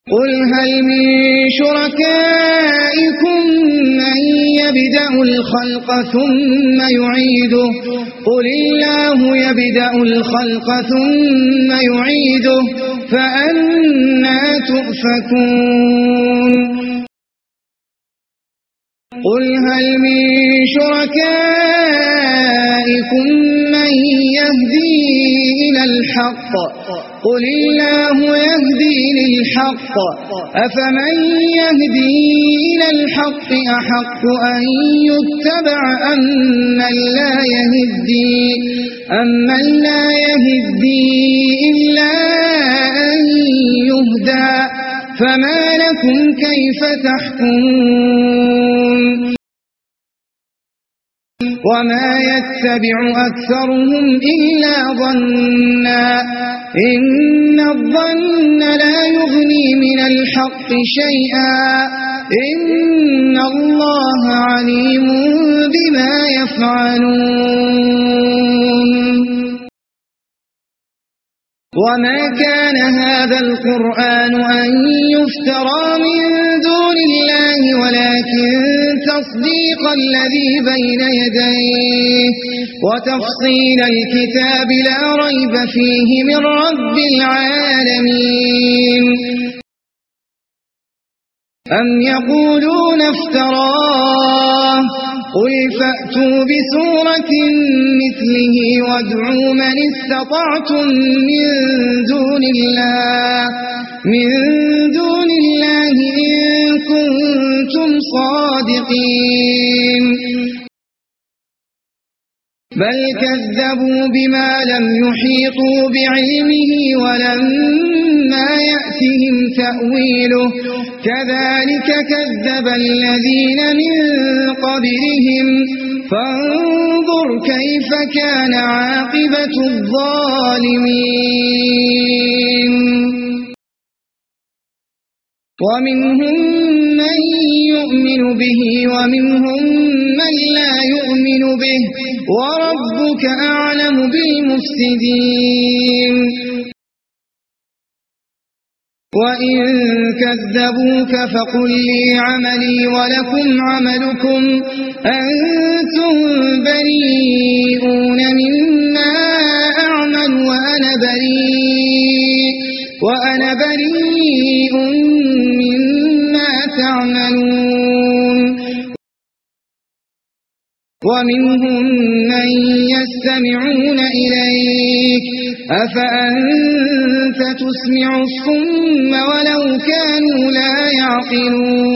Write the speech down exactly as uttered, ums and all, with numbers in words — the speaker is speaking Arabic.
قل هل من شركائكم من يبدأ الخلق ثم يعيده قل الله يبدأ الخلق ثم يعيده فأنى تؤفكون قل هل من شركائكم من يهدي إلى الحق قل الله يهدي للحق أفمن يهدي إلى الحق أحق أن يتبع أم من لا يهدي أم من لا يهدي إلا أن يهدى فما لكم كيف تحكمون وما يتبع أكثرهم إلا ظنا إن الظن لا يغني من الحق شيئا إن الله عليم بما يفعلون وما كان هذا القرآن أن يفترى من دون الله ولكن تصديق الذي بين يديه وتفصيل الكتاب لا ريب فيه من رب العالمين أم يقولون افتراه قل فأتوا بسورة مثله وادعوا من استطعتم من دون الله من دون الله إن كنتم صادقين بل كذبوا بما لم يحيطوا بعلمه ولما يأتهم تأويله كذلك كذب الذين من قبلهم فانظر كيف كان عاقبة الظالمين ومنهم من يؤمن به ومنهم من لا يؤمن به وربك أعلم بالمفسدين وإن كذبوك فقل لي عملي ولكم عملكم أنتم بريئون مما أعمل وأنا بريء وأنا بريء مما تعملون ومنهم من يستمعون إليك أفأنت تسمع الصم ولو كانوا لا يعقلون